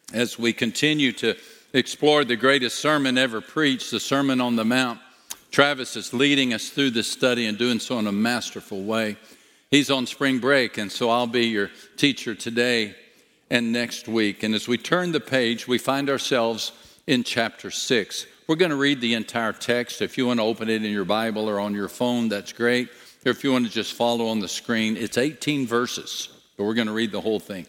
as we continue to explore the greatest sermon ever preached, the Sermon on the Mount. Travis is leading us through this study and doing so in a masterful way. He's on spring break, and so I'll be your teacher today and next week. And as we turn the page, we find ourselves in chapter 6. We're going to read the entire text. If you want to open it in your Bible or on your phone, that's great. Or if you want to just follow on the screen, it's 18 verses, but we're going to read the whole thing.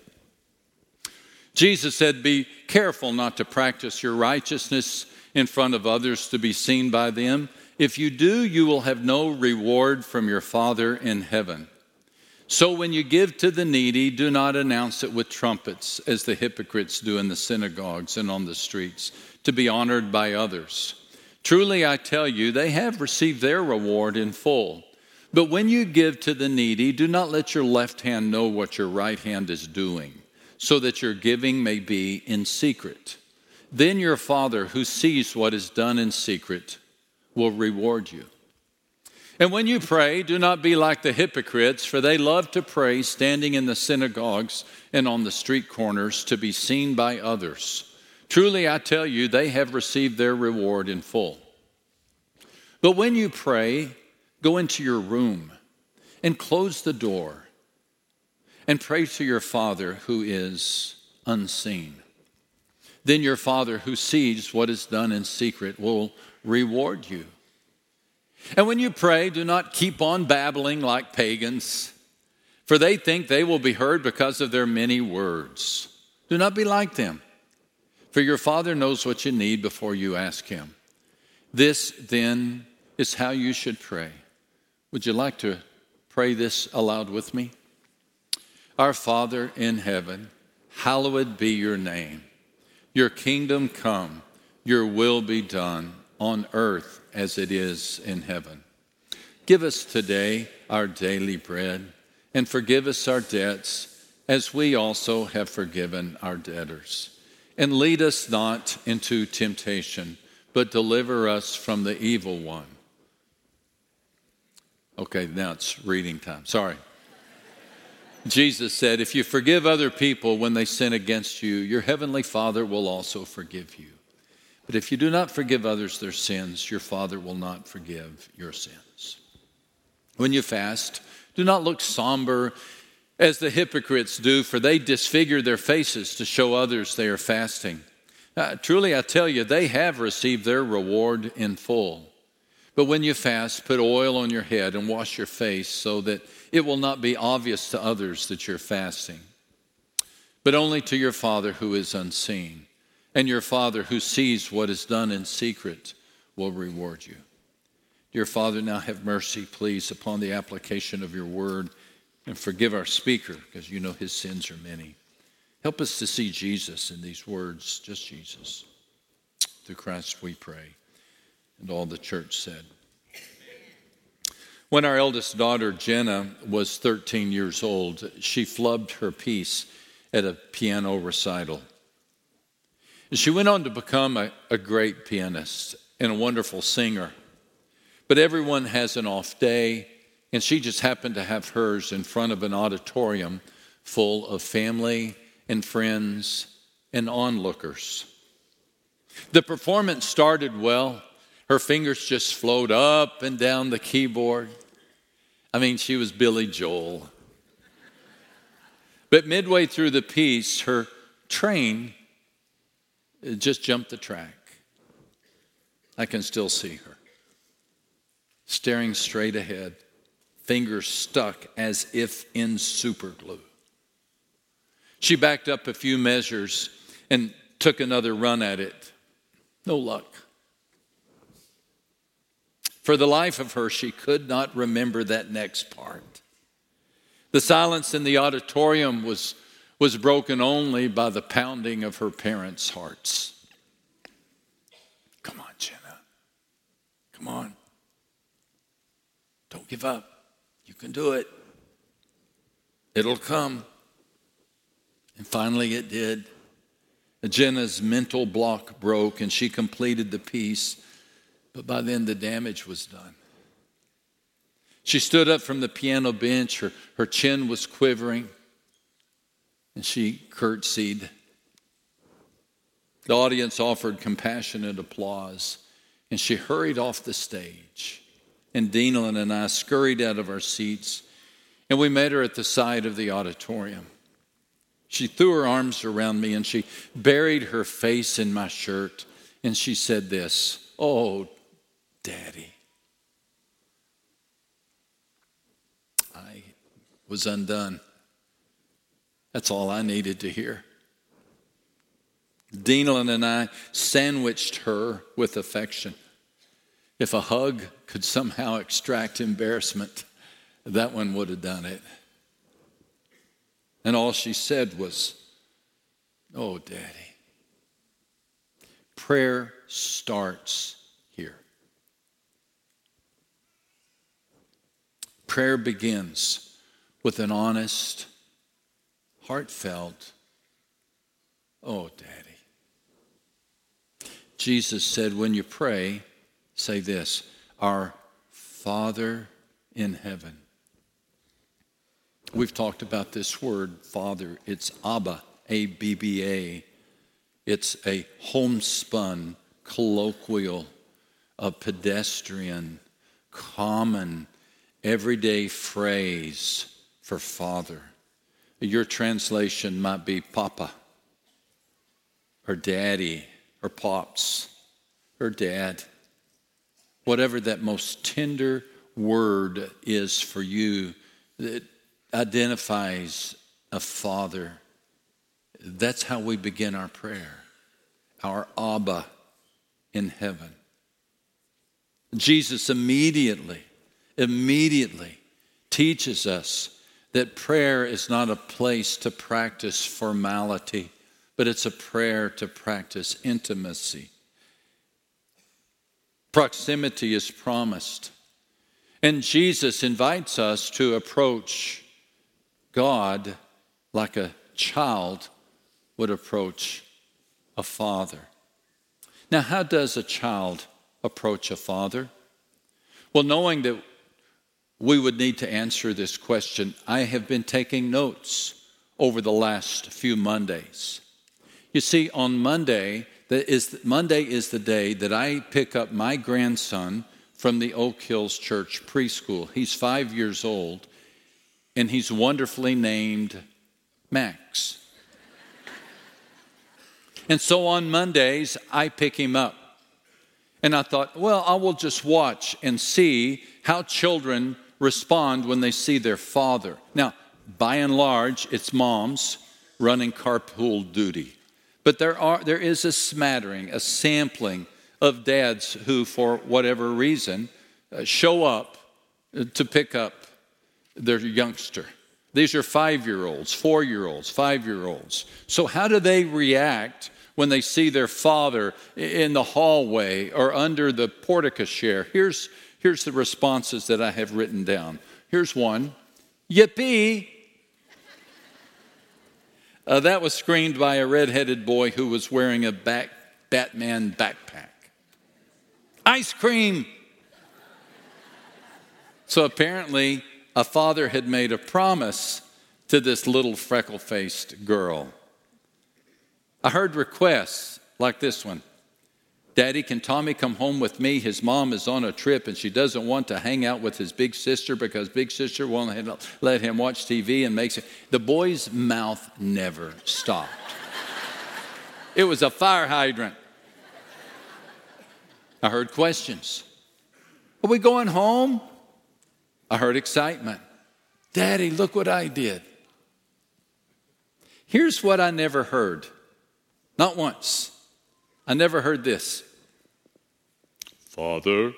Jesus said, "Be careful not to practice your righteousness in front of others to be seen by them. If you do, you will have no reward from your Father in heaven. So when you give to the needy, do not announce it with trumpets, as the hypocrites do in the synagogues and on the streets, to be honored by others. Truly, I tell you, they have received their reward in full. But when you give to the needy, do not let your left hand know what your right hand is doing, so that your giving may be in secret. Then your Father, who sees what is done in secret, will reward you. And when you pray, do not be like the hypocrites, for they love to pray standing in the synagogues and on the street corners to be seen by others. Truly, I tell you, they have received their reward in full. But when you pray, go into your room and close the door and pray to your Father who is unseen. Then your Father who sees what is done in secret will reward you. And when you pray, do not keep on babbling like pagans, for they think they will be heard because of their many words. Do not be like them, for your Father knows what you need before you ask him. This, then, is how you should pray." Would you like to pray this aloud with me? Our Father in heaven, hallowed be your name. Your kingdom come, your will be done on earth as it is in heaven. Give us today our daily bread, and forgive us our debts as we also have forgiven our debtors. And lead us not into temptation, but deliver us from the evil one. Okay, now it's reading time. Sorry. Jesus said, "If you forgive other people when they sin against you, your heavenly Father will also forgive you. But if you do not forgive others their sins, your Father will not forgive your sins." When you fast, do not look somber as the hypocrites do, for they disfigure their faces to show others they are fasting. Truly, I tell you, they have received their reward in full. But when you fast, put oil on your head and wash your face so that it will not be obvious to others that you're fasting, but only to your Father who is unseen. And your Father who sees what is done in secret will reward you. Dear Father, now have mercy, please, upon the application of your word, and forgive our speaker, because you know his sins are many. Help us to see Jesus in these words, just Jesus. Through Christ we pray. And all the church said. When our eldest daughter, Jenna, was 13 years old, she flubbed her piece at a piano recital. She went on to become a great pianist and a wonderful singer. But everyone has an off day, and she just happened to have hers in front of an auditorium full of family and friends and onlookers. The performance started well. Her fingers just flowed up and down the keyboard. I mean, she was Billy Joel. But midway through the piece, her train just jumped the track. I can still see her, staring straight ahead, fingers stuck as if in super glue. She backed up a few measures and took another run at it. No luck. For the life of her, she could not remember that next part. The silence in the auditorium was broken only by the pounding of her parents' hearts. Come on, Jenna. Come on. Don't give up. You can do it. It'll come. And finally it did. Jenna's mental block broke and she completed the piece. But by then the damage was done. She stood up from the piano bench. Her chin was quivering. And she curtsied The audience offered compassionate applause, and she hurried off the stage. And Dinah and I scurried out of our seats, and we met her at the side of the auditorium. She threw her arms around me, and she buried her face in my shirt, and she said this, "Oh, Daddy." I was undone. That's all I needed to hear. Dinah and I sandwiched her with affection. If a hug could somehow extract embarrassment, that one would have done it. And all she said was, "Oh, Daddy." Prayer starts here. Prayer begins with an honest, heartfelt, "Oh, Daddy." Jesus said, when you pray, say this, "Our Father in heaven." We've talked about this word, Father. It's Abba, A-B-B-A. It's a homespun, colloquial, a pedestrian, common, everyday phrase for Father. Your translation might be Papa, or Daddy, or Pops, or Dad. Whatever that most tender word is for you that identifies a father, that's how we begin our prayer. Our Abba in heaven. Jesus immediately teaches us that prayer is not a place to practice formality, but it's a prayer to practice intimacy. Proximity is promised. And Jesus invites us to approach God like a child would approach a father. Now, how does a child approach a father? Well, knowing that we would need to answer this question, I have been taking notes over the last few Mondays. You see, on Monday is the day that I pick up my grandson from the Oak Hills Church preschool. He's 5 years old, and he's wonderfully named Max. And so on Mondays, I pick him up. And I thought, well, I will just watch and see how children respond when they see their father. Now, by and large, it's moms running carpool duty. But there is a smattering, a sampling of dads who, for whatever reason, show up to pick up their youngster. These are 5-year-olds, 4-year-olds, 5-year-olds. So how do they react when they see their father in the hallway or under the portico-share? Here's the responses that I have written down. Here's one. Yippee! That was screamed by a red-headed boy who was wearing a Batman backpack. Ice cream! So apparently, a father had made a promise to this little freckle-faced girl. I heard requests like this one. Daddy, can Tommy come home with me? His mom is on a trip and she doesn't want to hang out with his big sister because big sister won't let him watch TV and makes it. The boy's mouth never stopped. It was a fire hydrant. I heard questions. Are we going home? I heard excitement. Daddy, look what I did. Here's what I never heard. Not once. I never heard this. Father,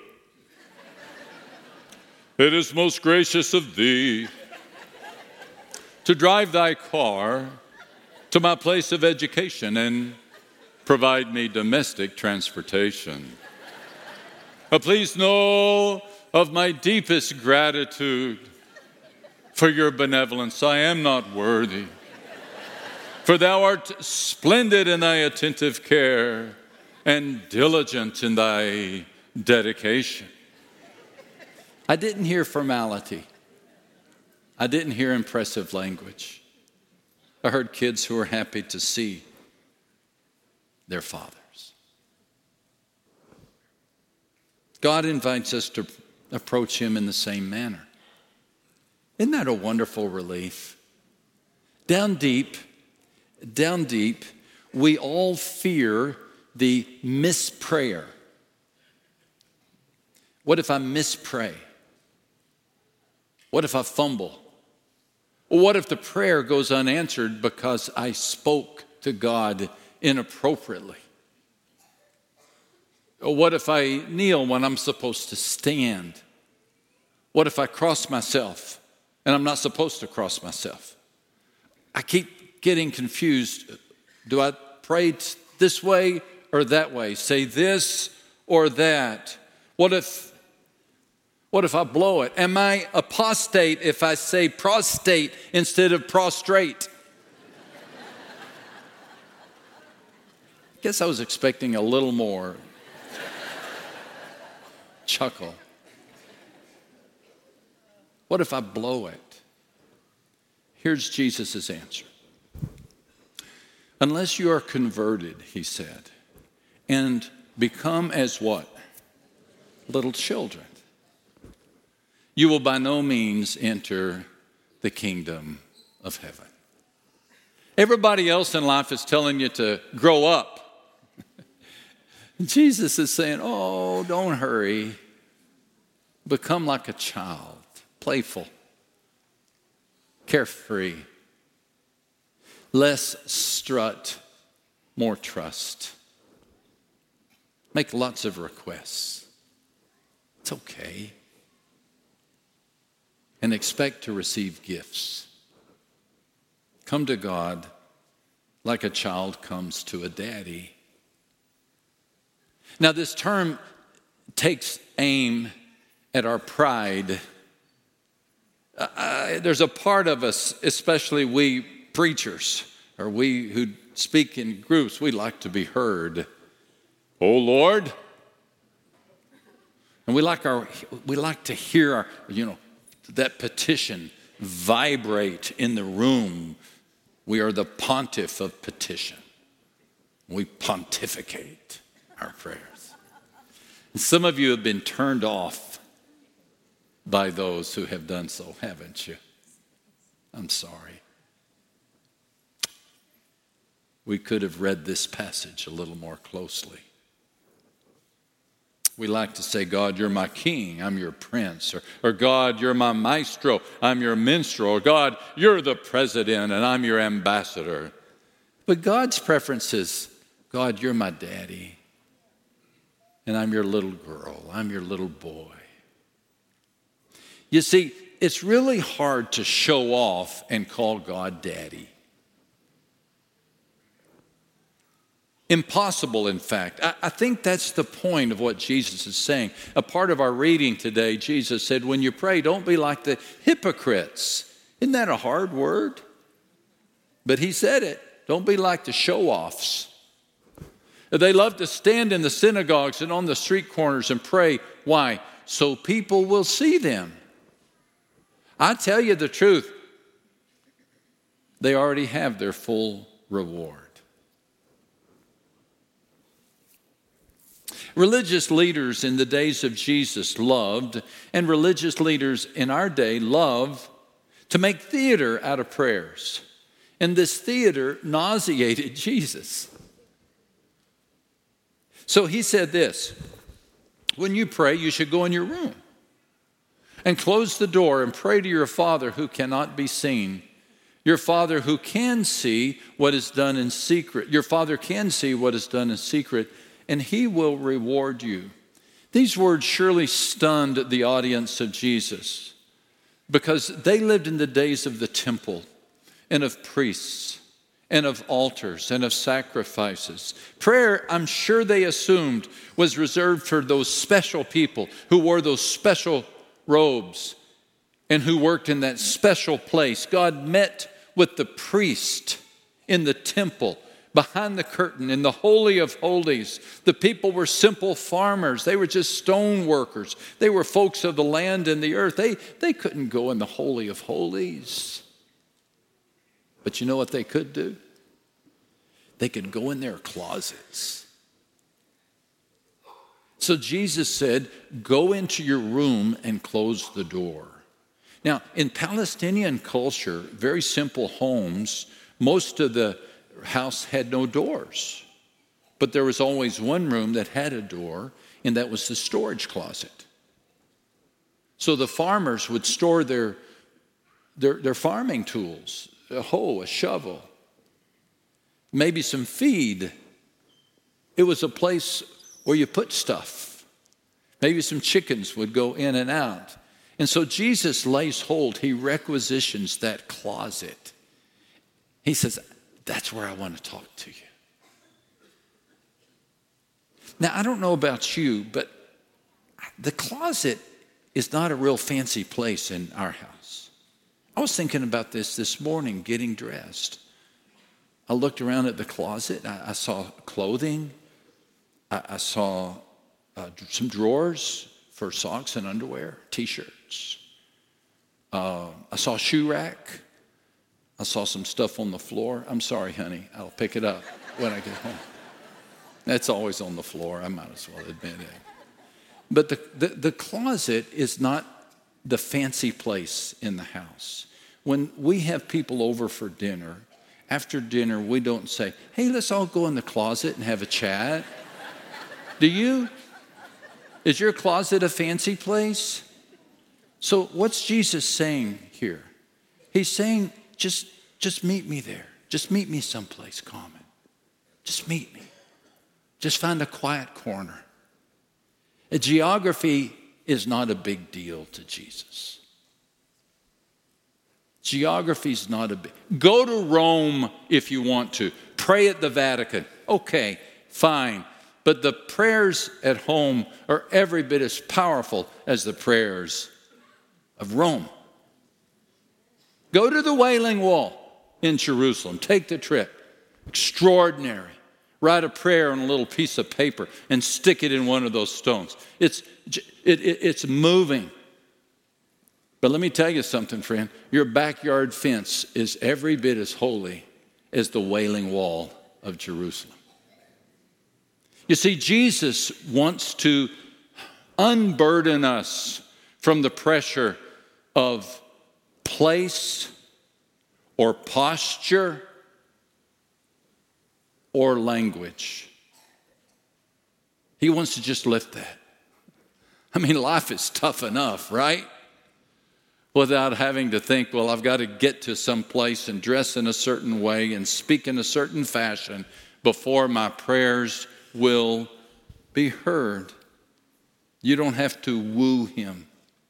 it is most gracious of thee to drive thy car to my place of education and provide me domestic transportation. Please know of my deepest gratitude for your benevolence. I am not worthy, for thou art splendid in thy attentive care and diligent in thy dedication. I didn't hear formality. I didn't hear impressive language. I heard kids who were happy to see. their fathers. God invites us to approach him in the same manner. Isn't that a wonderful relief? Down deep, we all fear the misprayer. What if I mispray? What if I fumble? What if the prayer goes unanswered because I spoke to God inappropriately? What if I kneel when I'm supposed to stand? What if I cross myself and I'm not supposed to cross myself? I keep getting confused. Do I pray this way or that way? Say this or that? What if I blow it? Am I apostate if I say prostate instead of prostrate? Guess I was expecting a little more chuckle. What if I blow it? Here's Jesus' answer. Unless you are converted, he said, and become as what? Little children, you will by no means enter the kingdom of heaven. Everybody else in life is telling you to grow up. Jesus is saying, oh, don't hurry. Become like a child, playful, carefree, less strut, more trust. Make lots of requests. It's okay. And expect to receive gifts. Come to God like a child comes to a daddy. Now, this term takes aim at our pride. There's a part of us, especially we preachers, or we who speak in groups, we like to be heard. Oh, Lord. And we like to hear that petition vibrate in the room. We are the pontiff of petition. We pontificate our prayers. And some of you have been turned off by those who have done so, haven't you? I'm sorry. We could have read this passage a little more closely. We like to say, God, you're my king, I'm your prince. Or God, you're my maestro, I'm your minstrel. Or God, you're the president and I'm your ambassador. But God's preference is, God, you're my daddy. And I'm your little girl, I'm your little boy. You see, it's really hard to show off and call God daddy. Impossible, in fact. I think that's the point of what Jesus is saying. A part of our reading today, Jesus said, when you pray, don't be like the hypocrites. Isn't that a hard word? But he said it. Don't be like the show-offs. They love to stand in the synagogues and on the street corners and pray. Why? So people will see them. I tell you the truth, they already have their full reward. Religious leaders in the days of Jesus loved, and religious leaders in our day love, to make theater out of prayers. And this theater nauseated Jesus. So he said this, when you pray, you should go in your room and close the door and pray to your Father who cannot be seen. Your Father who can see what is done in secret. Your Father can see what is done in secret, and he will reward you. These words surely stunned the audience of Jesus because they lived in the days of the temple and of priests and of altars and of sacrifices. Prayer, I'm sure they assumed, was reserved for those special people who wore those special robes and who worked in that special place. God met with the priest in the temple, behind the curtain, in the Holy of Holies. The people were simple farmers. They were just stone workers. They were folks of the land and the earth. They couldn't go in the Holy of Holies. But you know what they could do? they could go in their closets. So Jesus said, go into your room and close the door. Now, in Palestinian culture, very simple homes, most of the house had no doors. But there was always one room that had a door, and that was the storage closet. So the farmers would store their farming tools, a hoe, a shovel, maybe some feed. It was a place where you put stuff. Maybe some chickens would go in and out. And so Jesus lays hold, he requisitions that closet. He says, that's where I want to talk to you. Now, I don't know about you, but the closet is not a real fancy place in our house. I was thinking about this morning, getting dressed. I looked around at the closet. I saw clothing. I saw some drawers for socks and underwear, T-shirts. I saw a shoe rack. I saw some stuff on the floor. I'm sorry, honey. I'll pick it up when I get home. That's always on the floor. I might as well admit it. But the closet is not the fancy place in the house. When we have people over for dinner, after dinner, we don't say, hey, let's all go in the closet and have a chat. Do you? Is your closet a fancy place? So what's Jesus saying here? He's saying, just meet me there. Just meet me someplace common. Just meet me. Just find a quiet corner. Geography is not a big deal to Jesus. Geography is not a big... Go to Rome if you want to. Pray at the Vatican. Okay, fine. But the prayers at home are every bit as powerful as the prayers of Rome. Go to the Wailing Wall in Jerusalem. Take the trip. Extraordinary. Write a prayer on a little piece of paper and stick it in one of those stones. It's moving. But let me tell you something, friend. Your backyard fence is every bit as holy as the Wailing Wall of Jerusalem. You see, Jesus wants to unburden us from the pressure of place or posture or language. He wants to just lift that. I mean, life is tough enough, right? Without having to think, well, I've got to get to some place and dress in a certain way and speak in a certain fashion before my prayers will be heard. You don't have to woo him.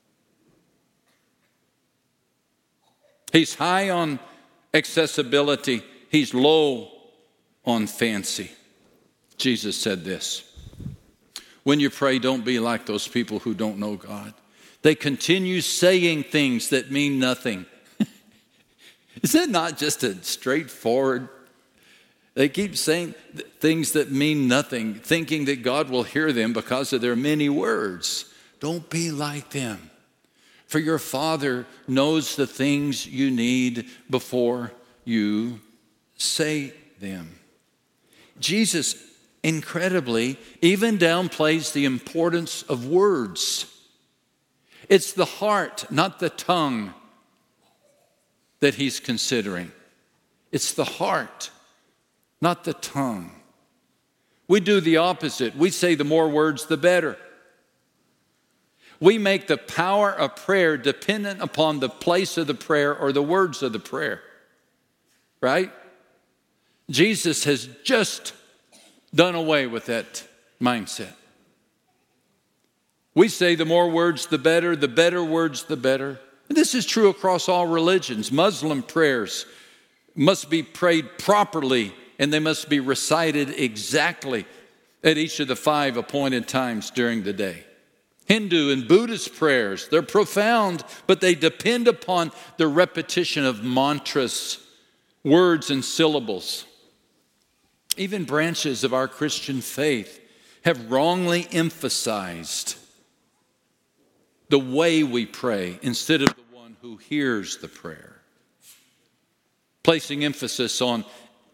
He's high on accessibility. He's low on fancy. Jesus said this: when you pray, don't be like those people who don't know God. They continue saying things that mean nothing. Is that not just a straightforward? They keep saying things that mean nothing, thinking that God will hear them because of their many words. Don't be like them. For your Father knows the things you need before you say them. Jesus, incredibly, even downplays the importance of words. It's the heart, not the tongue, that he's considering. It's the heart, not the tongue. We do the opposite. We say the more words, the better. We make the power of prayer dependent upon the place of the prayer or the words of the prayer. Right? Jesus has just done away with that mindset. We say the more words, the better words, the better. And this is true across all religions. Muslim prayers must be prayed properly, and they must be recited exactly at each of the 5 appointed times during the day. Hindu and Buddhist prayers, they're profound, but they depend upon the repetition of mantras, words and syllables. Even branches of our Christian faith have wrongly emphasized the way we pray instead of the one who hears the prayer, placing emphasis on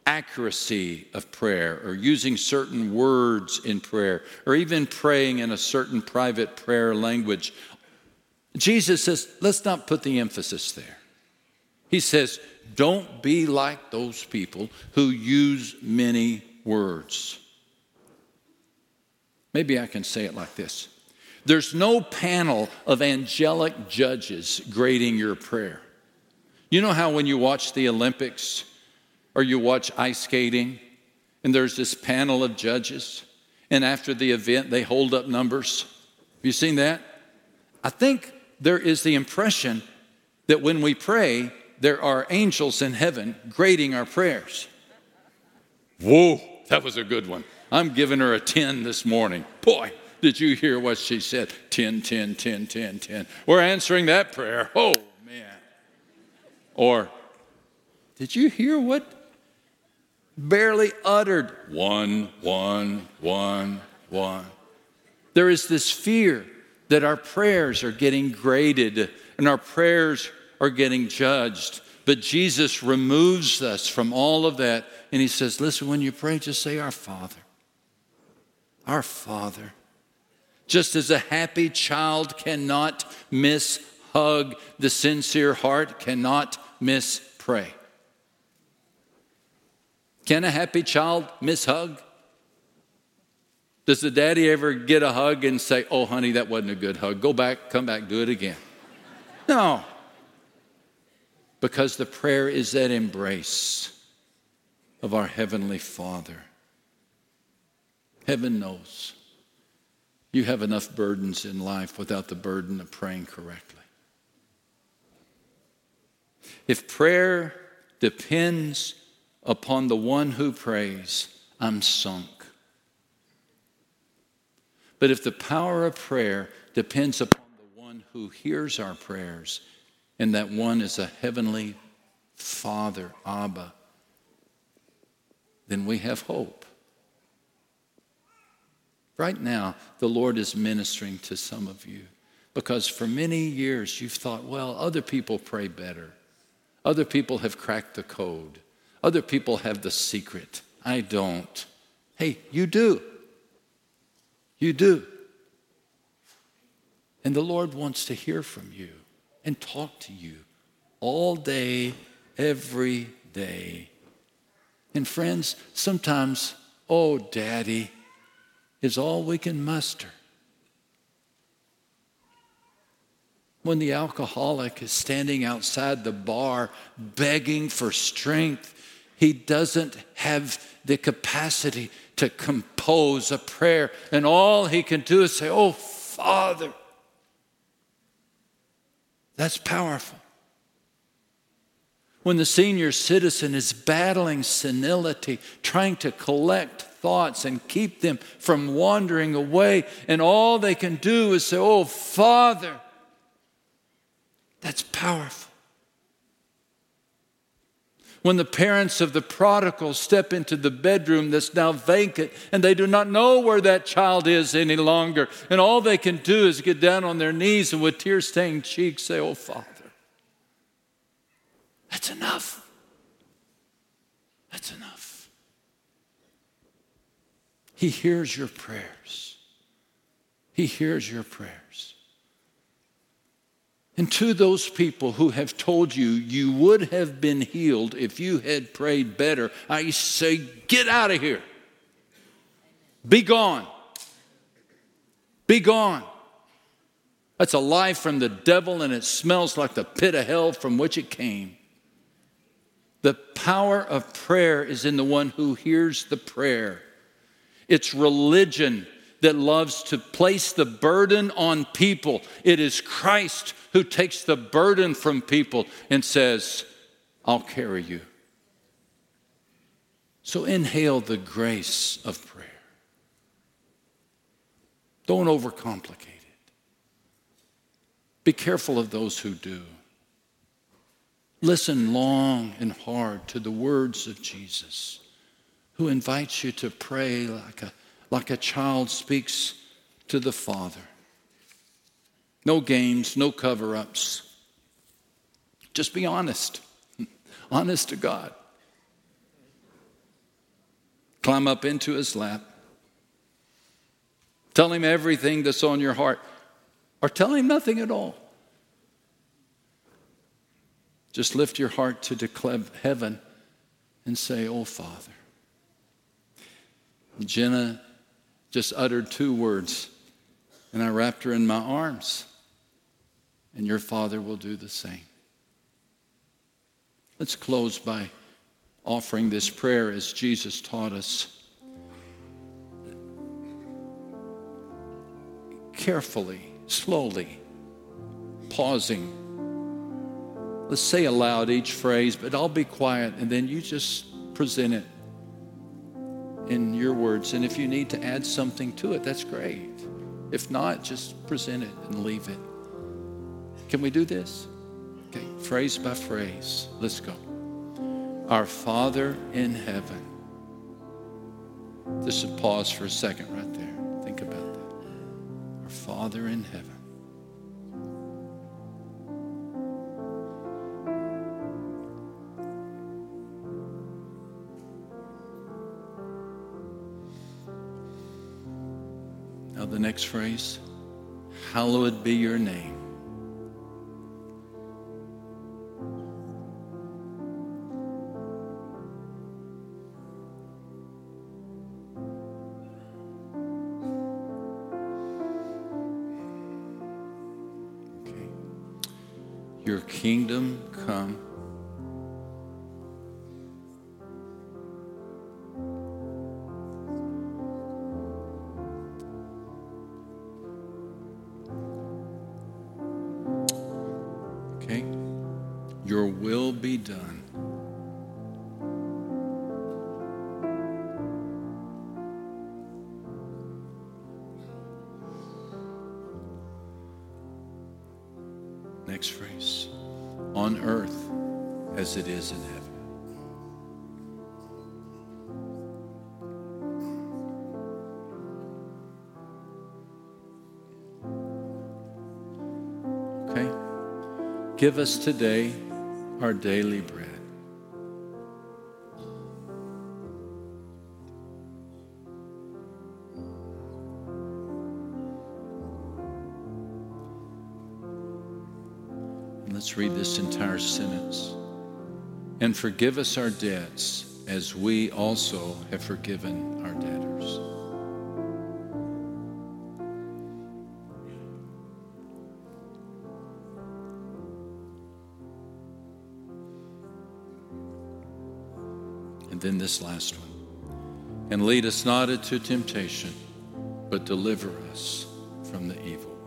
accuracy of prayer, or using certain words in prayer, or even praying in a certain private prayer language. Jesus says, let's not put the emphasis there. He says, don't be like those people who use many words. Maybe I can say it like this. There's no panel of angelic judges grading your prayer. You know how when you watch the Olympics or you watch ice skating and there's this panel of judges, and after the event they hold up numbers? Have you seen that? I think there is the impression that when we pray, there are angels in heaven grading our prayers. Whoa, that was a good one. I'm giving her a 10 this morning. Boy, did you hear what she said? 10, 10, 10, 10, 10. We're answering that prayer. Oh, man. Or, did you hear what barely uttered? 1, 1, 1, 1. There is this fear that our prayers are getting graded and our prayers are getting judged. But Jesus removes us from all of that. And he says, listen, when you pray, just say, our Father. Our Father. Just as a happy child cannot miss-hug, the sincere heart cannot miss-pray. Can a happy child miss-hug? Does the daddy ever get a hug and say, oh, honey, that wasn't a good hug. Go back, come back, do it again. No. Because the prayer is that embrace of our Heavenly Father. Heaven knows you have enough burdens in life without the burden of praying correctly. If prayer depends upon the one who prays, I'm sunk. But if the power of prayer depends upon the one who hears our prayers, and that one is a heavenly Father, Abba, then we have hope. Right now, the Lord is ministering to some of you because for many years you've thought, well, other people pray better. Other people have cracked the code. Other people have the secret. I don't. Hey, you do. You do. And the Lord wants to hear from you and talk to you all day, every day. And friends, sometimes, oh, Daddy, is all we can muster. When the alcoholic is standing outside the bar begging for strength, he doesn't have the capacity to compose a prayer. And all he can do is say, oh, Father. That's powerful. When the senior citizen is battling senility, trying to collect thoughts and keep them from wandering away, and all they can do is say, oh, Father. That's powerful. When the parents of the prodigal step into the bedroom that's now vacant and they do not know where that child is any longer, and all they can do is get down on their knees and with tear-stained cheeks say, oh, Father. That's enough. That's enough. He hears your prayers. He hears your prayers. And to those people who have told you you would have been healed if you had prayed better, I say, get out of here. Be gone. Be gone. That's a lie from the devil, and it smells like the pit of hell from which it came. The power of prayer is in the one who hears the prayer. It's religion that loves to place the burden on people. It is Christ who takes the burden from people and says, I'll carry you. So inhale the grace of prayer. Don't overcomplicate it. Be careful of those who do. Listen long and hard to the words of Jesus, who invites you to pray like a child speaks to the Father. No games, no cover-ups. Just be honest. Honest to God. Climb up into his lap. Tell him everything that's on your heart. Or tell him nothing at all. Just lift your heart to declare heaven and say, "Oh, Father." Jenna just uttered 2 words, and I wrapped her in my arms. And your Father will do the same. Let's close by offering this prayer as Jesus taught us. Carefully, slowly, pausing. Let's say aloud each phrase, but I'll be quiet, and then you just present it in your words. And if you need to add something to it, that's great. If not, just present it and leave it. Can we do this? Okay, phrase by phrase. Let's go. Our Father in heaven. Just a pause for a second right there. Think about that. Our Father in heaven. Now the next phrase. Hallowed be your name. Your kingdom come. Okay. Your will be done. Next phrase. On earth as it is in heaven. Okay. Give us today our daily bread. Let's read this entire sentence. And forgive us our debts as we also have forgiven our debtors. And then this last one. And lead us not into temptation, but deliver us from the evil.